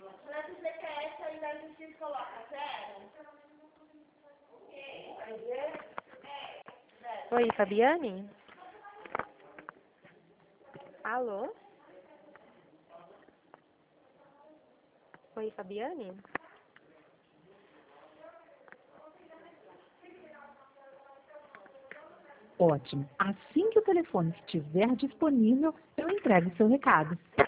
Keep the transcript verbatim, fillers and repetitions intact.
Na C C Q S ainda a gente coloca zero. Oi, Fabiane? Alô? Oi, Fabiane? Ótimo. Assim que o telefone estiver disponível, eu entrego o seu recado.